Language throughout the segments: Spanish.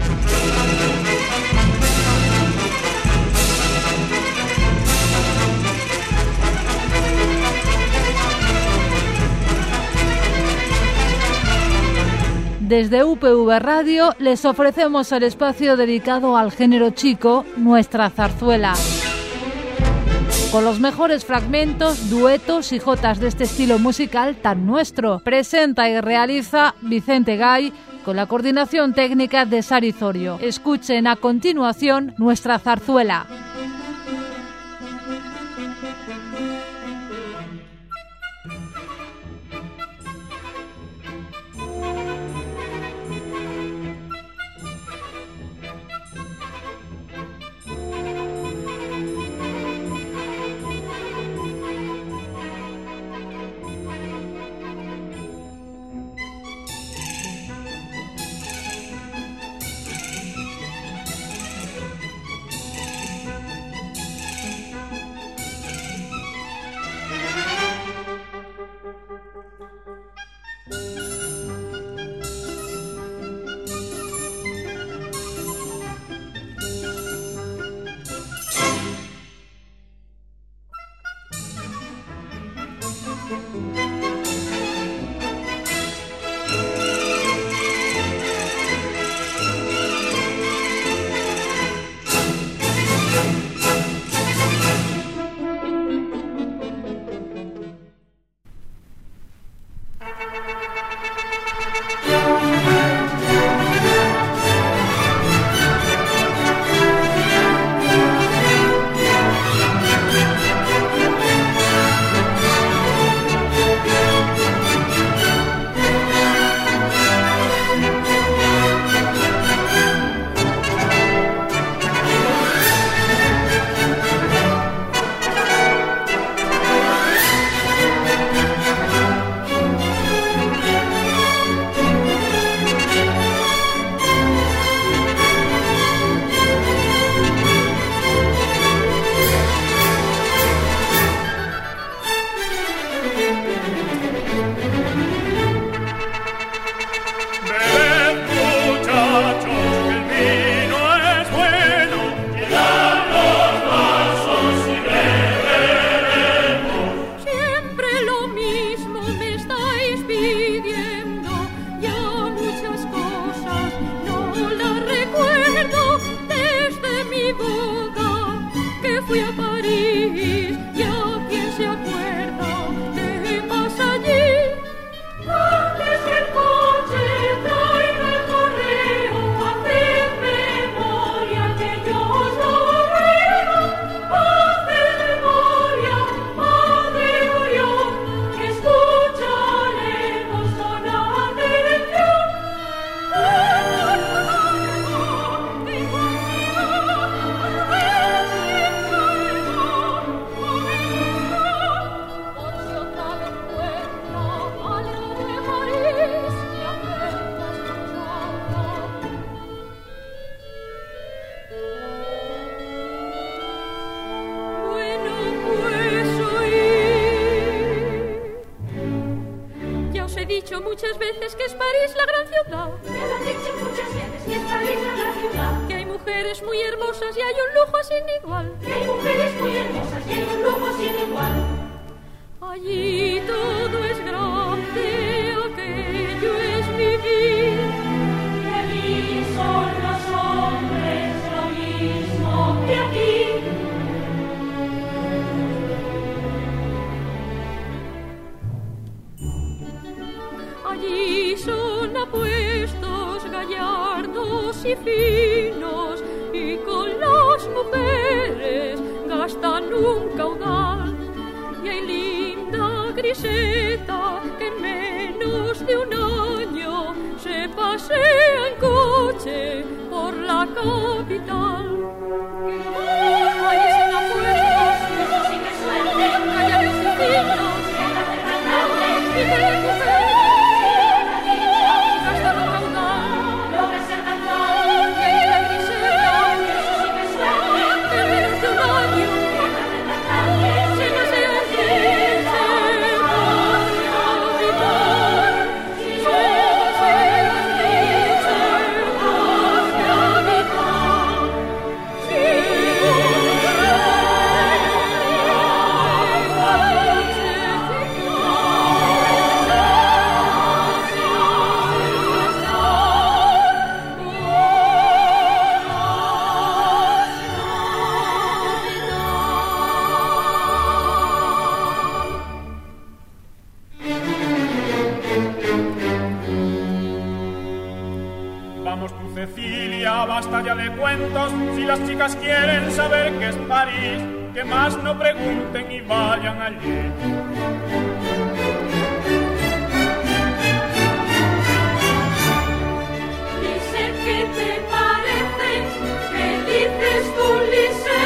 Desde UPV Radio les ofrecemos el espacio dedicado al género chico, Nuestra Zarzuela. Con los mejores fragmentos, duetos y jotas de este estilo musical tan nuestro. Presenta y realiza Vicente Gay con la coordinación técnica de Sari Zorio. Escuchen a continuación Nuestra Zarzuela. Muchas veces que es París la gran ciudad. Me lo han dicho muchas veces que es París la gran ciudad. Que hay mujeres muy hermosas y hay un lujo sin igual. Que hay mujeres muy hermosas y hay un lujo sin igual. Allí todo es grande, aquello es vivir. Y allí son los hombres lo mismo que aquí. Allí son apuestos, gallardos y finos, y con las mujeres gastan un caudal. Y hay linda Griseta que en menos de un año se pasea en coche por la capital. Allí son apuestos, Eso sí que suerte. gallardos y finos, y con las mujeres Cecilia, basta ya de cuentos. Si las chicas quieren saber qué es París, que más no pregunten y vayan allí. Dice, ¿qué te parece? ¿Qué dices tú, Lise?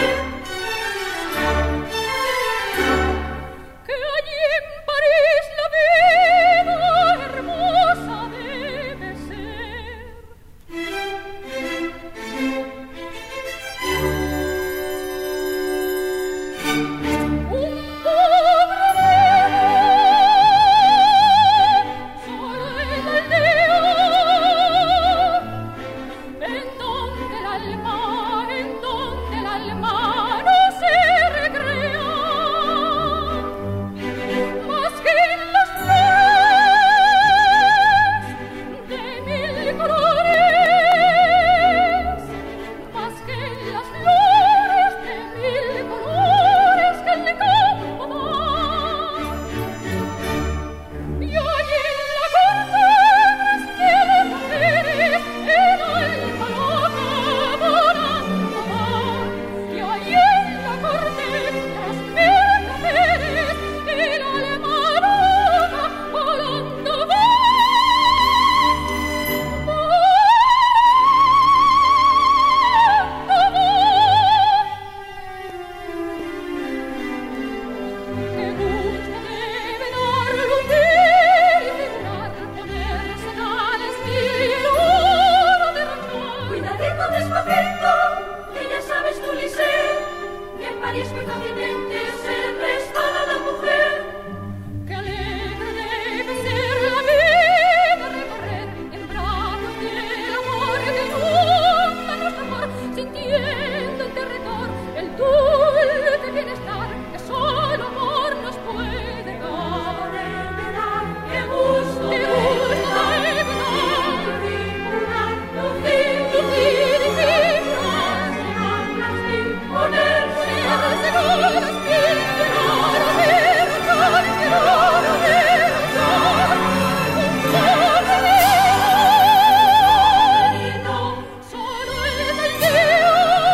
Que allí en París la vida hermosa debe ser. Un pobre solo en el día, en donde el alma no se recrea, más que en las flores de mil colores, más que en las flores de mil colores que el campo da. Y allí en la corte tras mil mujeres el alma loca volando va. Y allí en la corte tras mil mujeres el alma loca volando va. Que gusto debe dar lundir y figurar, ponerse tal estilo y el oro derrochar. Cuidadito, despacito, que ya sabes tú, Lise, que en París muy fácilmente se resbala la mujer. Que alegre debe ser la vida recorrer en brazos del amor que inunda nuestro amor, sintiendo en derredor el dulce bienestar que solo amor nos puede dar. ¡Qué gusto debe dar! Lucir y figurar, Ponerse ponerse con las pies y el oro derrochar, y el oro derrochar. Un pobre solo en el día,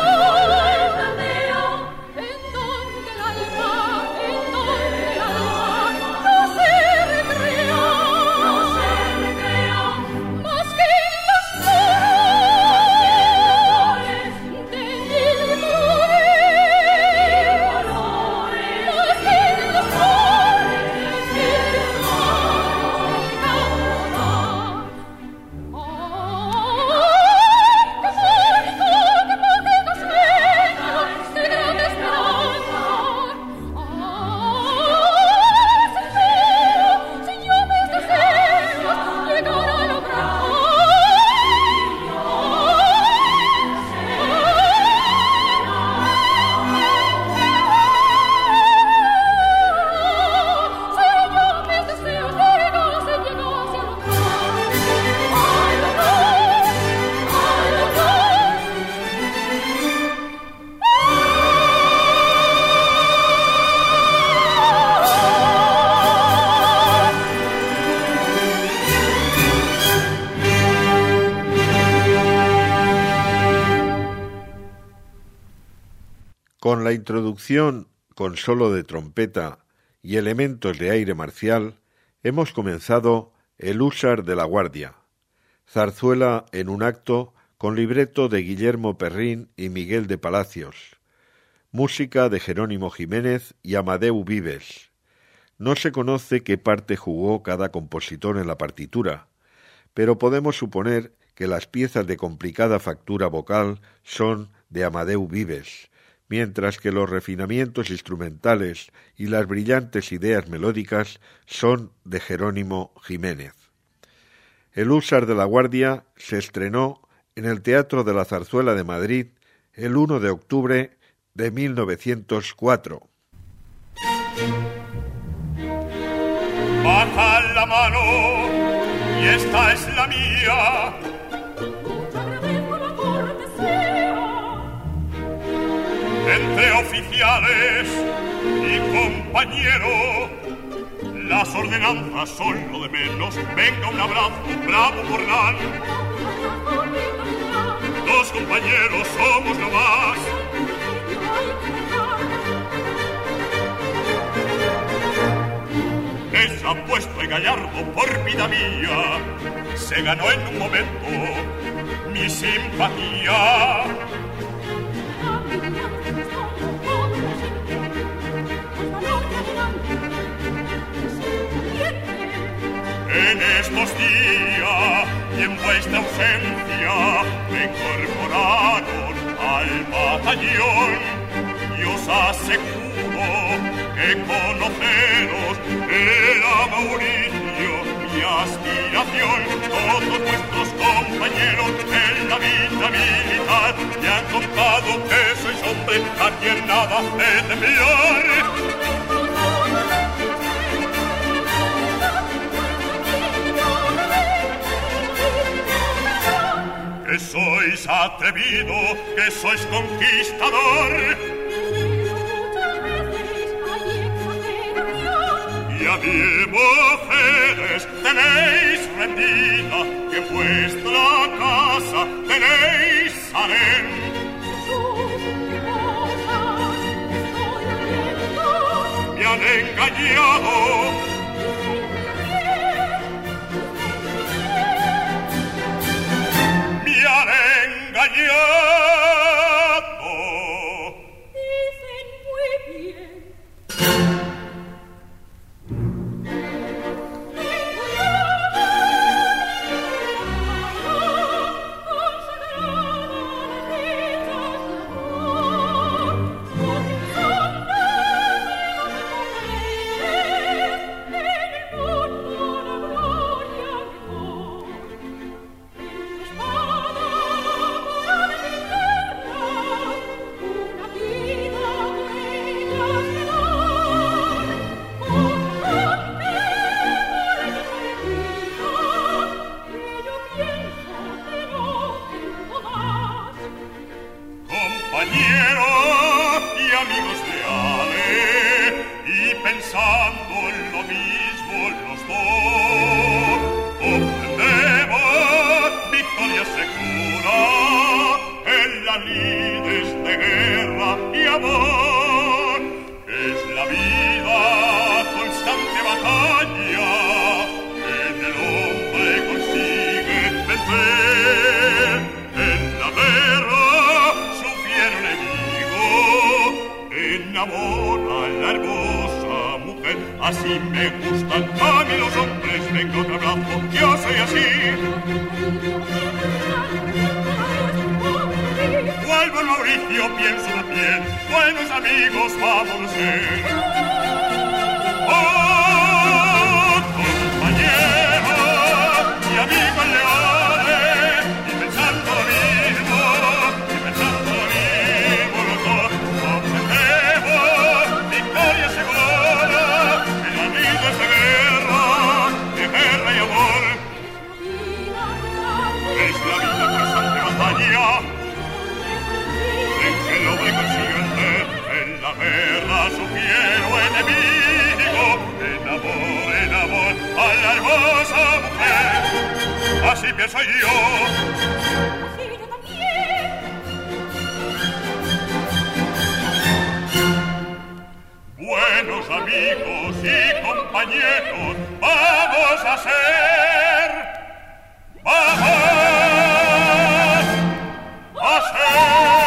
en donde el alma no se recrea, más que en las flores de mil colores, más que en las flores de mil colores del campo da. ¡Ay, qué mágico sueño de gran esperanza! ¡Ah, si yo mis deseos llegara a lograr! Si yo mis deseos llegase a lograr! Con la introducción con solo de trompeta y elementos de aire marcial, hemos comenzado El húsar de la Guardia, zarzuela en un acto con libreto de Guillermo Perrín y Miguel de Palacios, música de Jerónimo Jiménez y Amadeu Vives. No se conoce qué parte jugó cada compositor en la partitura, pero podemos suponer que las piezas de complicada factura vocal son de Amadeu Vives, mientras que los refinamientos instrumentales y las brillantes ideas melódicas son de Jerónimo Jiménez. El húsar de la Guardia se estrenó en el Teatro de la Zarzuela de Madrid el 1 de octubre de 1904. Baja la mano y esta es la mía. Agradezco la cortesía. Entre oficiales y compañeros, las ordenanzas son lo de menos. Venga un abrazo, bravo Morgan. los compañeros somos lo más. Es apuesto y gallardo por vida mía, se ganó en un momento mi simpatía. En estos días y en vuestra ausencia me incorporaron al batallón y os aseguro que conoceros era Mauricio mi aspiración. Todos vuestros compañeros en la vida militar me han contado que sois hombre a quien nada he de enviar. Que sois atrevido, que sois conquistador. Y a mí, mujeres, tenéis rendida, que en vuestra casa tenéis harén. Me han engañado. Engañado. Dicen muy bien. Así me gustan a mí los hombres, venga otro abrazo, yo soy así. Vuelvo a Mauricio, pienso también, buenos amigos vamos a ser. Oh, compañero y amigo leales, y pensando lo mismo, los dos obtendremos victoria segura en las lides de guerra y amor. Es la vida constante batalla en que el hombre consigue vencer en la guerra su fiero enemigo. En amor a la hermosa mujer, así pienso yo. Buenos amigos y compañeros vamos a ser, vamos a ser.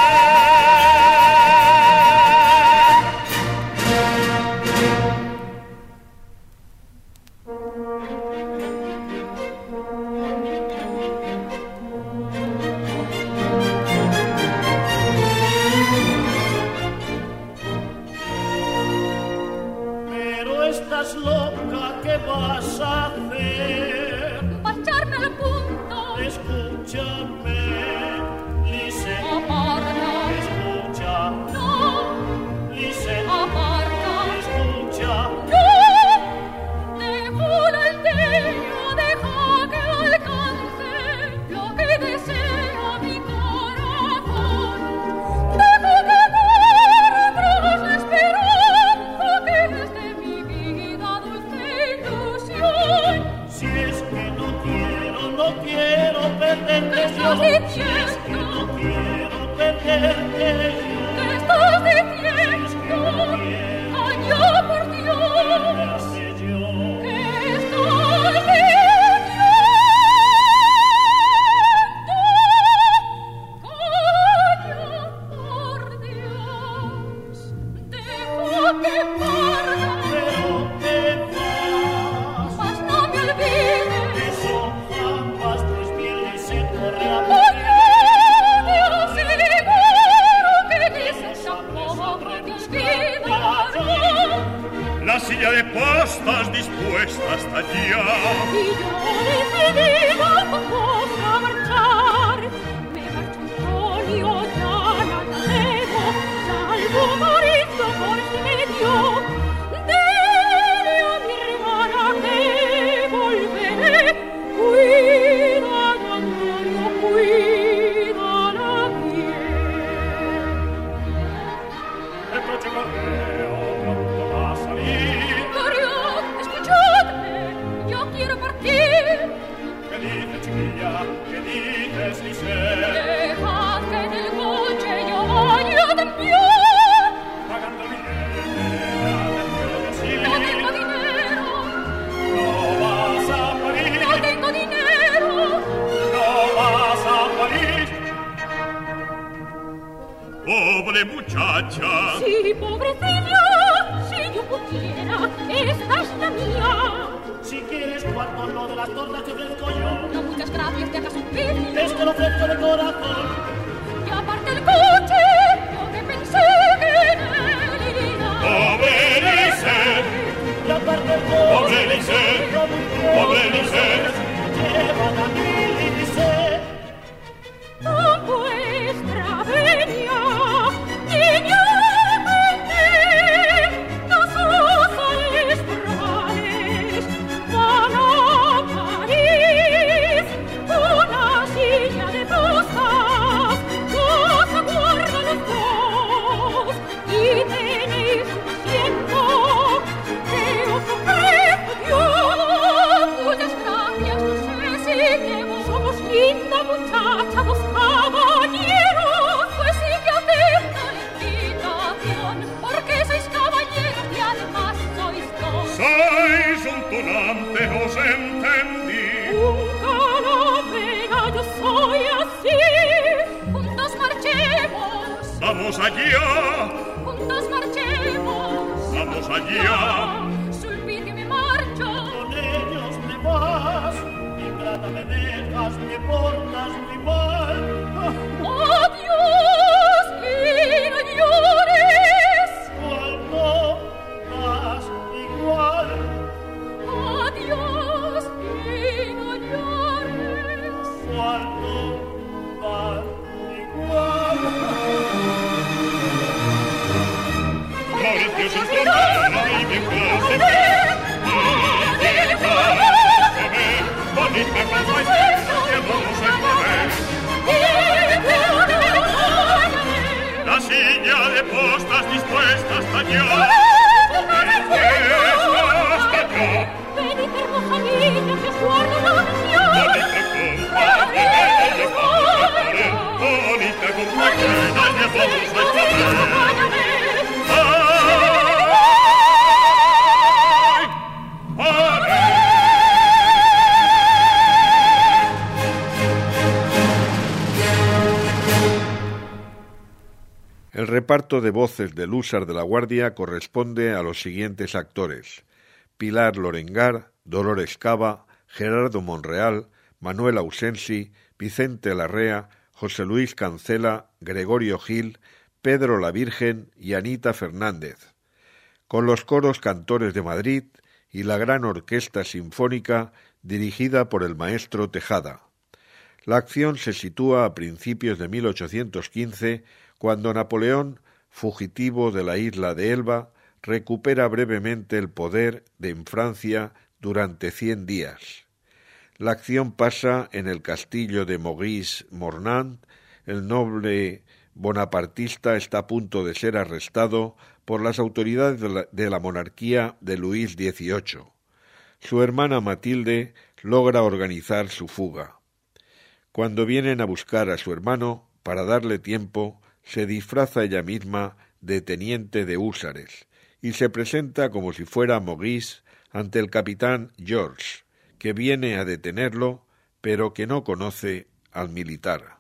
Pero estás loca, ¿qué vas a hacer? Pobre muchacha. Sí, pobrecilla, si yo pudiera, esta es la mía. Si quieres cuarto lo de las tortas te ofrezco yo. No, muchas gracias, te hagas un pífilo. Es que lo ofrezco de corazón. Y aparte el coche, yo que pensé que en él iría. Pobre Lisette. Y aparte el coche, Pobre Lisette. Pobre Lisette. Llevan a mi Lisette. A vuestra venia, niña casos alestrales, van a París, una silla de postas, os aguarda los dos, y tenéis un asiento que os ofrece Dios. Muchas gracias, no sé si que somos linda muchacha, vos caballeros, pues sí que atenta la invitación, porque sois caballeros y además sois dos. Sois un tunante, os entendí. Un calavera, yo soy así. Juntos marchemos, Vamos allá. juntos marchemos. Vamos allá. Sulpicio me marcho. Con ellos me vas, ingrata me dejas, me portas muy mal. Adiós y no llores. Cuando vas igual, Adiós y no llores. cuando vas igual. Mauricio sin trombona y bien clase ver. Bien clase ver. Bonita como es esta que vamos a comer. La silla de postas dispuesta hasta allá. Dispuesta hasta allá. Venid, hermosa niña, que os guardo la nación. Bonita compañera, les vamos a poner. Bonita compañera, les vamos a poner. El reparto de voces del Húsar de la Guardia corresponde a los siguientes actores: Pilar Lorengar, Dolores Cava, Gerardo Monreal, Manuel Ausensi, Vicente Larrea, José Luis Cancela, Gregorio Gil, Pedro la Virgen y Anita Fernández, con los coros Cantores de Madrid y la gran orquesta sinfónica dirigida por el maestro Tejada. La acción se sitúa a principios de 1815, cuando Napoleón, fugitivo de la isla de Elba, recupera brevemente el poder en Francia durante 100 días. La acción pasa en el castillo de Maurice-Mornant. El noble bonapartista está a punto de ser arrestado por las autoridades de la monarquía de Luis XVIII. Su hermana Matilde logra organizar su fuga. Cuando vienen a buscar a su hermano, para darle tiempo, se disfraza ella misma de teniente de húsares y se presenta como si fuera Maurice ante el capitán George, que viene a detenerlo, pero que no conoce al militar.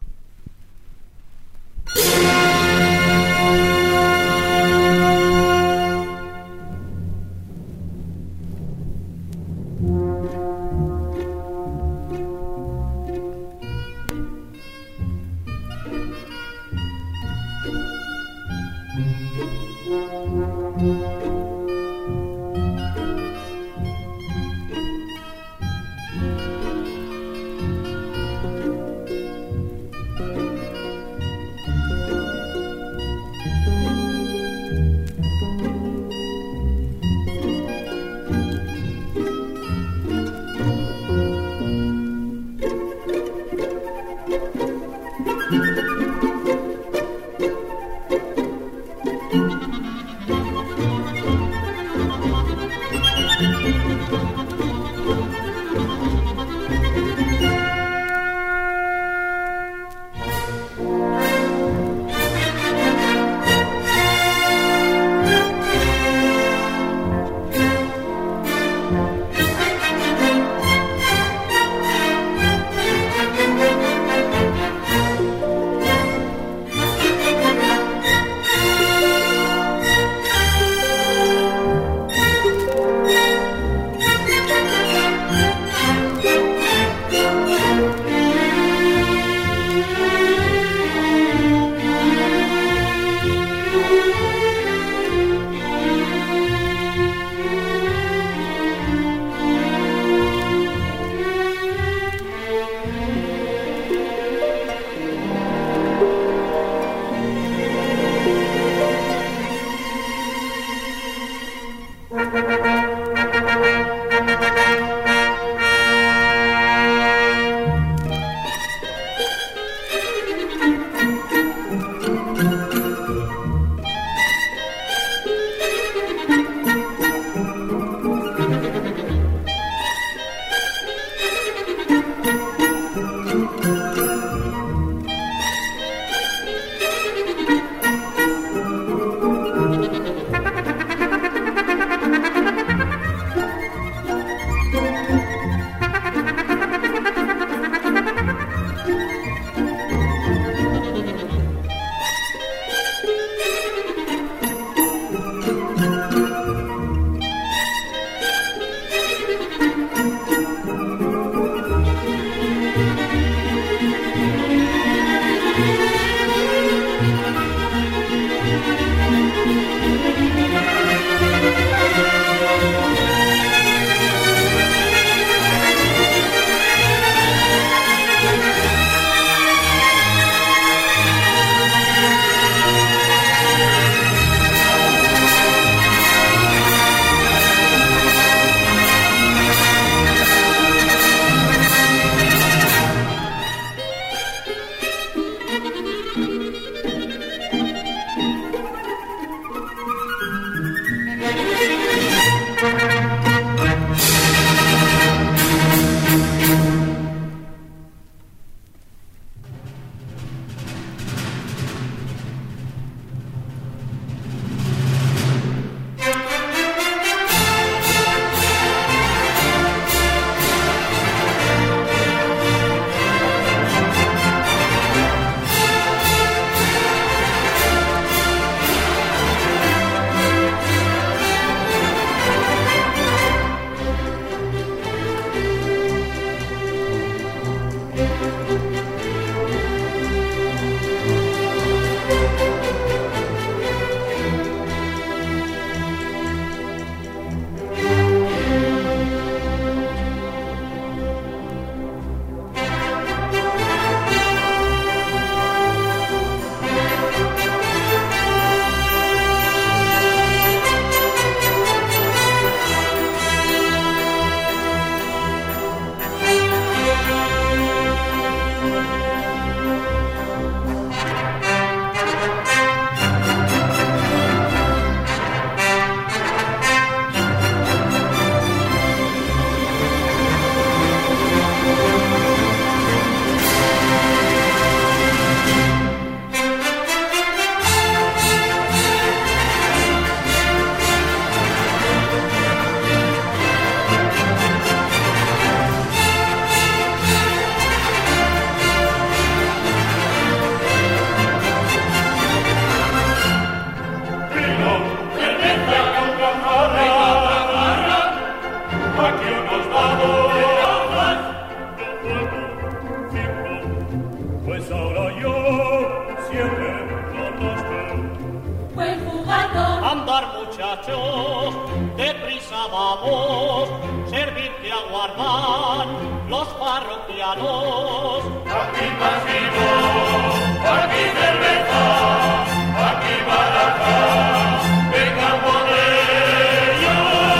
muchachos, deprisa vamos, servirte aguardan los parroquianos. Aquí pasino, aquí cerveza, aquí baraja, venga por ello.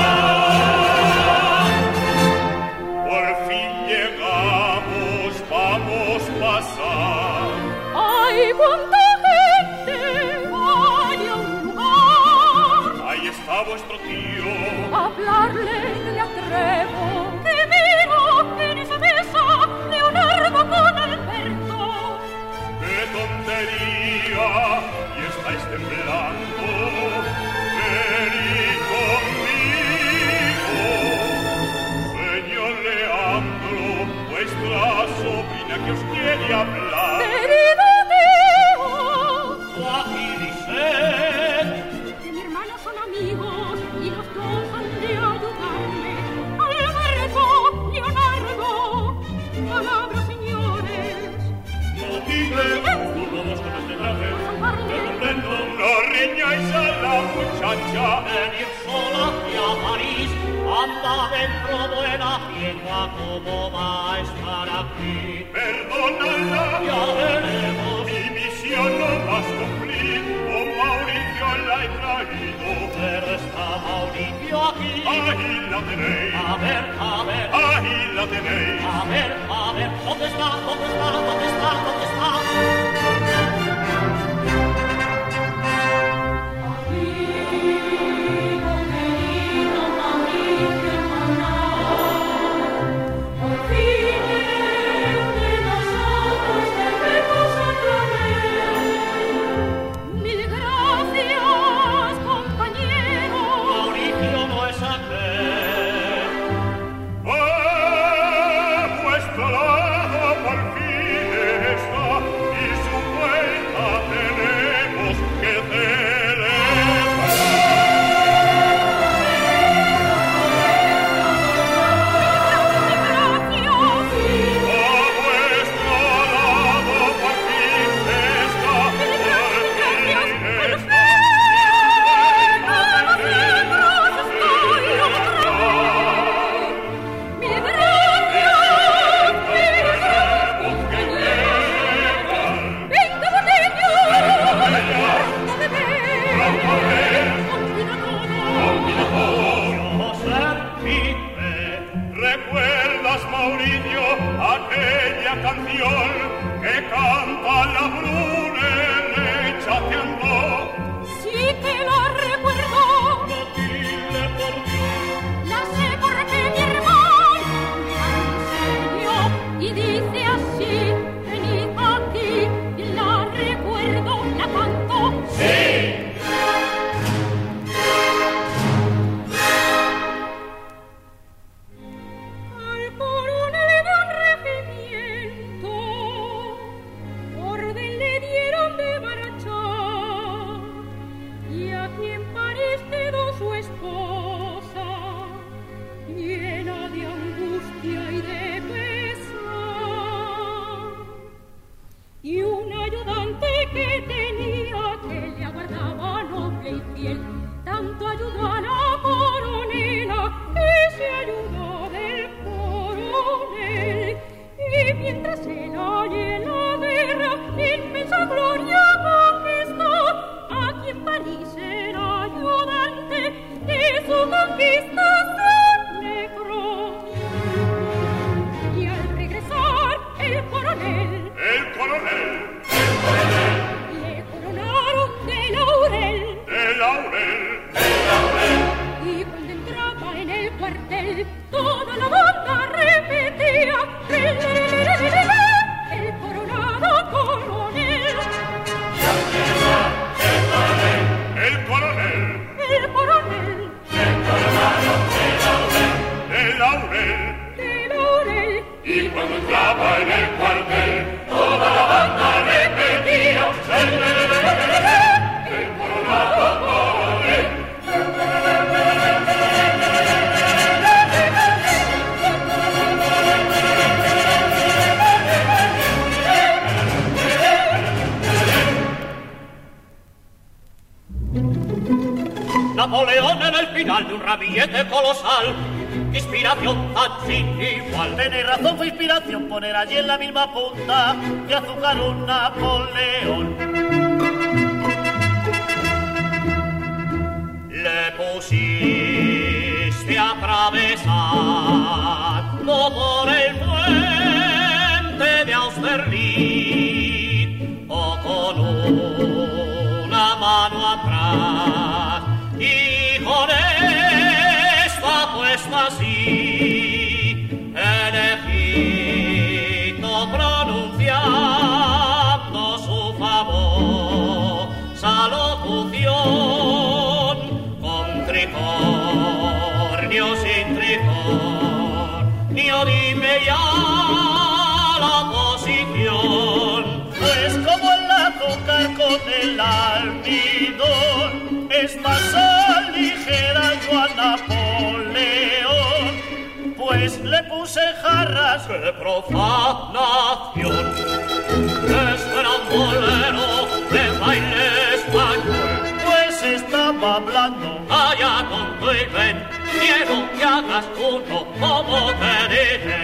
Por fin llegamos, vamos a pasar. ¡Ay, cuánta gente! ¡Vaya un lugar! Ahí está vuestro tío. A hablarle le atrevo. ¡Que miro en esa mesa Leonardo con Alberto! ¡Qué tontería! Y estáis temblando. Venid conmigo. Señor Leandro, vuestra sobrina que os quiere hablar. ¡Querido Teo! Joaquín y Seth, Que mi hermana son amigos y los dos han de ayudarme. Alberto, Leonardo, palabras, señores. no digas, no vamos con este traje. Salvarle. No riñáis a la muchacha. Venir sola hacia París, anda dentro buena vieja, ¿cómo va a estar aquí? Perdónala. Ya veremos, Mi misión no vas a cumplir. Con Mauricio la he traído. pero está Mauricio aquí. Ahí la tenéis. A ver, Ahí la tenéis. a ver, ¿dónde está? ¿Dónde está? ¿Dónde está? ¿Dónde está? Mil gracias, compañero. Mauricio no es aquel. A vuestro lado por fin está, y su vuelta tenemos que celebrar. A vuestro lado por fin está, ¿Recuerdas, Mauricio, aquella canción que canta la Brune lechateando? Sí que la recuerdo. Dile por Dios, La sé porque mi hermano me la enseñó y dice así: venid aquí, la recuerdo, la canto. Al coronel de un regimiento orden le dieron de marchar, y aquí en París quedó su esposa, llena de angustia y de pesar, y un ayudante que tenía que le aguardaba noble y fiel, tanto ayudó a la coronela que se ayudó del coronel, y mientras él hallé la guerra, inmensa gloria conquistó, aquí en París era ayudante de su conquista se alegró. Y al regresar el coronel El coronel le coronaron de laurel. de Laurel Napoleón en el final de un ramillete colosal. Inspiración tan sin igual. Tenéis razón, fue inspiración poner allí en la misma punta de azúcar un Napoleón. Le pusiste atravesando por el puente de Austerlitz, o con una mano atrás y con esta puesta así en Egipto pronunciando su famosa locución con tricornio sin tricornio, dime ya la posición. Pues como el azúcar con el almidón es masa ligera yo a Napoleón, pues le puse jarras de profanación. Es gran bolero de baile español, pues estaba hablando. Calla tonto y ven, quiero que hagas uno como te dije.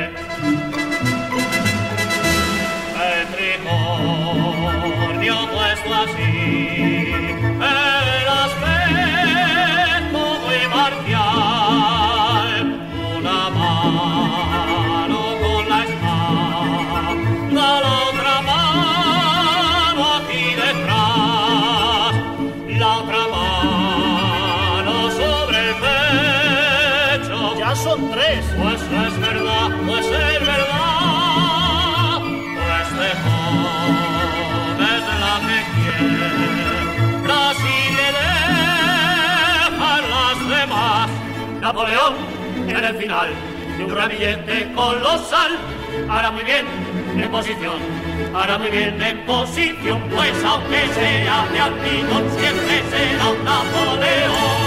El tricornio puesto así, el aspecto muy marcial, una mano con la espada, la otra mano aquí detrás, la otra mano sobre el pecho. Ya son tres. Pues es verdad, pues es verdad. Es la que quiebras y le dejan las demás. Napoleón en el final de un ramillete colosal hará muy bien en posición, hará muy bien en posición, pues aunque sea de almidón siempre será un Napoleón.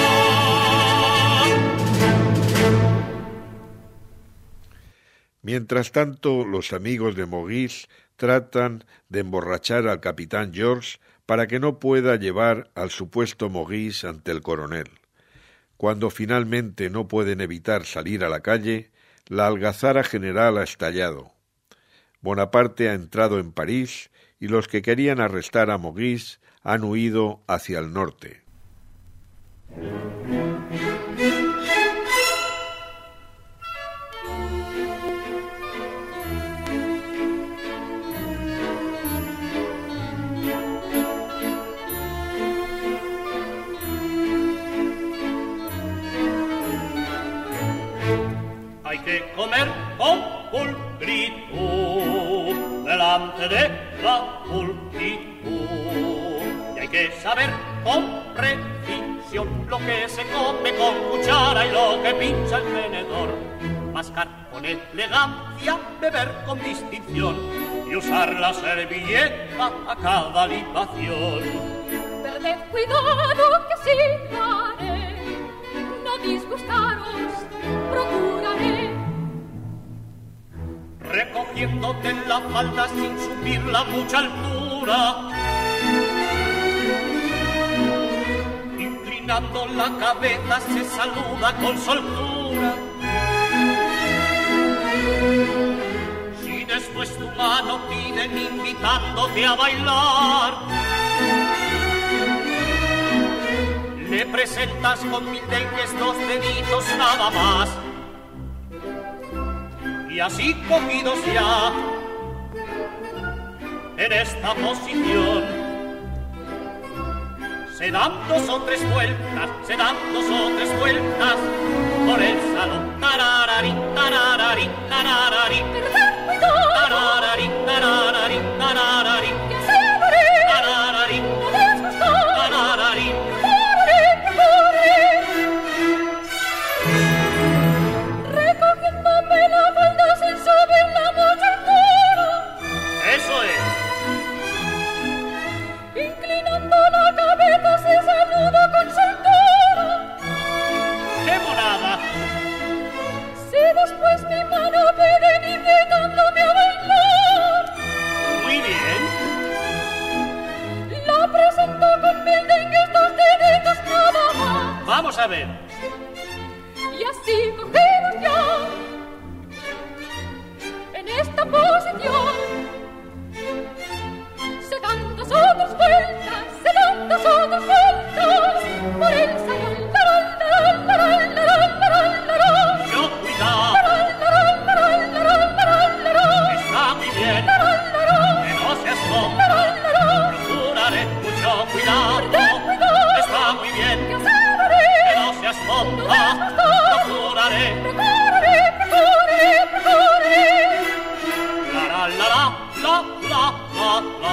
Mientras tanto, los amigos de Maurice tratan de emborrachar al capitán George para que no pueda llevar al supuesto Maurice ante el coronel. Cuando finalmente no pueden evitar salir a la calle, la algazara general ha estallado. Bonaparte ha entrado en París y los que querían arrestar a Maurice han huido hacia el norte. Hay que comer con pulcritud delante de la pulcritud. Y hay que saber con precisión lo que se come con cuchara y lo que pincha el tenedor. Mascar con elegancia, beber con distinción y usar la servilleta a cada libación. Perded cuidado que sí lo haré, no disgustaros procuraré. Recogiéndote en la falda sin subir la mucha altura, inclinando la cabeza se saluda con soltura. Si después tu mano piden invitándote a bailar, le presentas con mil dengues 2 deditos nada más. Y así cogidos ya en esta posición, se dan 2 o 3 vueltas, se dan 2 o 3 vueltas por el salón. Tararari, tararari, tararari. Perded cuidado, Tararari, tararari, tararari. que se haré, Tararari, no disgustar, tararari. recogiéndome la falda sin subir la mucha altura, Eso es. inclinando la cabeza se saluda con soltura. ¡Qué monada! Si después mi mano piden invitándome a bailar, Muy bien. la presento con mil dengues 2 deditos nada más. Vamos a ver. Y así cogidos ya en esta posición, se dan dos otras vueltas, se dan dos otras vueltas por el salón. Yo cuidado. Está muy bien. Que no se asoma. Procuraré mucho cuidado. Está muy bien. Que no se asoma. Procuraré. La la la la la la la.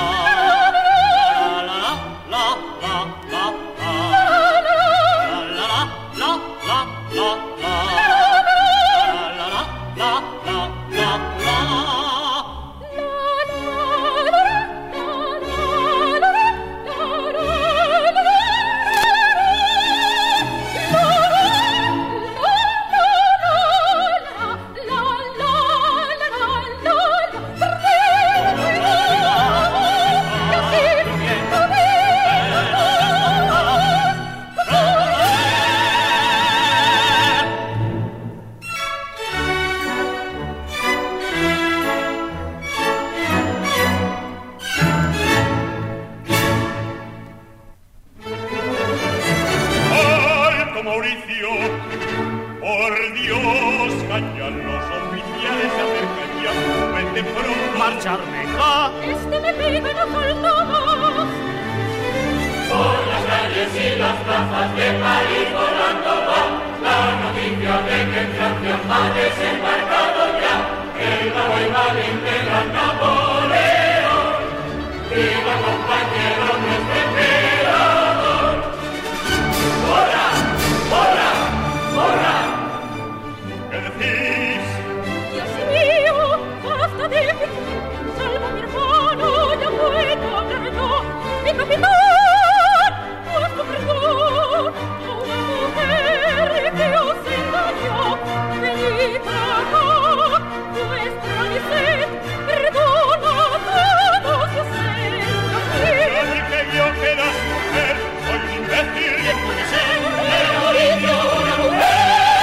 Marcharme ya. Este me pide no falta más. Por las calles y las plazas de París volando va la noticia de que en Francia ha desembarcado ya el bravo y valiente gran Napoleón. ¡Viva, compañero, nuestro emperador! ¡Hora! ¡Hora! ¡Hora! ¿Qué decís? Dios mío, basta de ficción, salva mi hermano, ya puedo hablar yo. Mi capitán, vuestro perdón, a una mujer que os engañó. Venid acá, vuestra miseria, perdona a todos los Padre, que yo que eras mujer, soy un imbécil. ¿Quién puede ser? ¡Una mujer!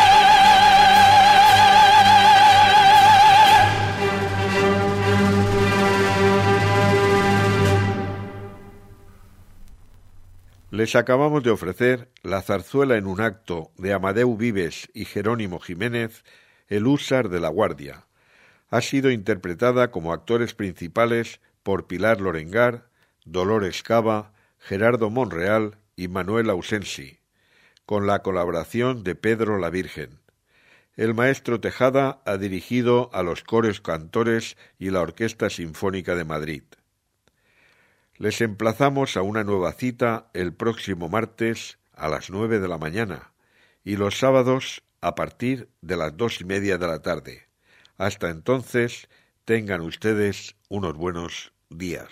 Les acabamos de ofrecer la zarzuela en un acto de Amadeu Vives y Jerónimo Jiménez, El húsar de la Guardia. Ha sido interpretada como actores principales por Pilar Lorengar, Dolores Cava, Gerardo Monreal y Manuel Ausensi, con la colaboración de Pedro la Virgen. El maestro Tejada ha dirigido a los coros cantores y la Orquesta Sinfónica de Madrid. Les emplazamos a una nueva cita el próximo martes a las 9 de la mañana y los sábados a partir de las 2:30 de la tarde. Hasta entonces, tengan ustedes unos buenos días.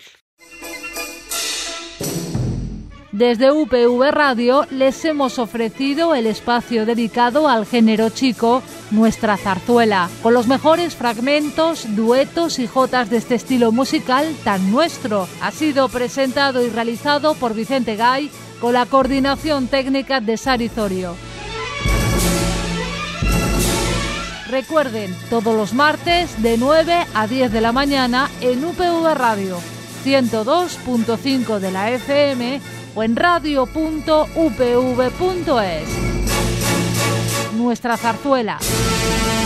Desde UPV Radio les hemos ofrecido el espacio dedicado al género chico, Nuestra Zarzuela, con los mejores fragmentos, duetos y jotas de este estilo musical tan nuestro. Ha sido presentado y realizado por Vicente Gay, con la coordinación técnica de Sari Zorio. Recuerden, todos los martes de 9 a 10 de la mañana en UPV Radio, 102.5 de la FM o en radio.upv.es. Nuestra Zarzuela.